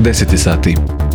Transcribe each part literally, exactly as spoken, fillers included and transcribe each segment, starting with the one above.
deset sati.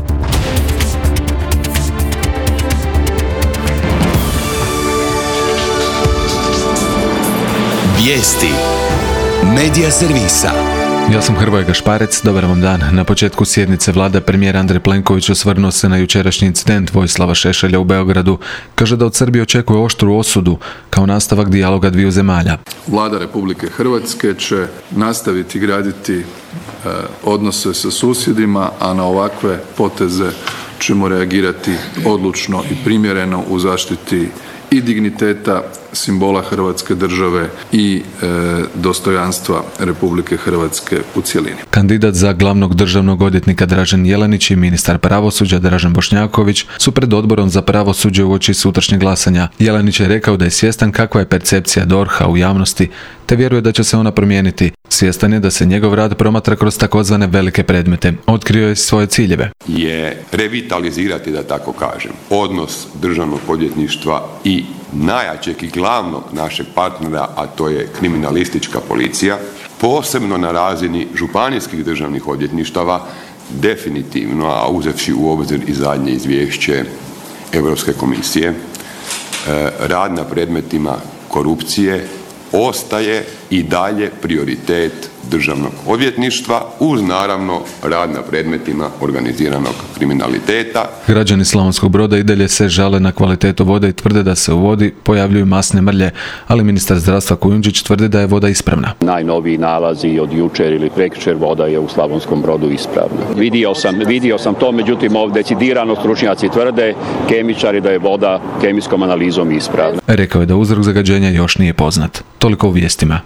Vijesti Medija servisa. Ja sam Hrvoje Gašparec, dobar vam dan. Na početku sjednice vlade premijer Andrej Plenković osvrnuo se na jučerašnji incident Vojislava Šešelja u Beogradu. Kaže da od Srbije očekuje oštru osudu kao nastavak dijaloga dviju zemalja. Vlada Republike Hrvatske će nastaviti graditi e, odnose sa susjedima, a na ovakve poteze ćemo reagirati odlučno i primjereno u zaštiti i digniteta, simbola Hrvatske države i e, dostojanstva Republike Hrvatske u cjelini. Kandidat za glavnog državnog odvjetnika Dražen Jelenić i ministar pravosuđa Dražen Bošnjaković su pred Odborom za pravosuđe uoči sutrašnjeg glasanja. Jelenić je rekao da je svjestan kakva je percepcija D O R H-a u javnosti, te vjeruje da će se ona promijeniti. Svjestan je da se njegov rad promatra kroz takozvane velike predmete. Otkrio je svoje ciljeve. Je revitalizirati, da tako kažem, odnos državnog odvjetništva i najjačeg i glavnog našeg partnera, a to je kriminalistička policija, posebno na razini županijskih državnih odvjetništava, definitivno, a uzevši u obzir i zadnje izvješće Europske komisije, rad na predmetima korupcije ostaje i dalje prioritet državnog odvjetništva uz naravno rad na predmetima organiziranog kriminaliteta. Građani Slavonskog Broda i dalje se žale na kvalitetu vode i tvrde da se u vodi pojavljuju masne mrlje, ali ministar zdravstva Kujundžić tvrdi da je voda ispravna. Najnoviji nalazi od jučer ili prekjučer voda je u Slavonskom Brodu ispravna. Vidio sam, vidio sam to, međutim ovdje decidirano stručnjaci tvrde, kemičari, da je voda kemijskom analizom ispravna. Rekao je da uzrok zagađenja još nije poznat. Toliko u vijestima.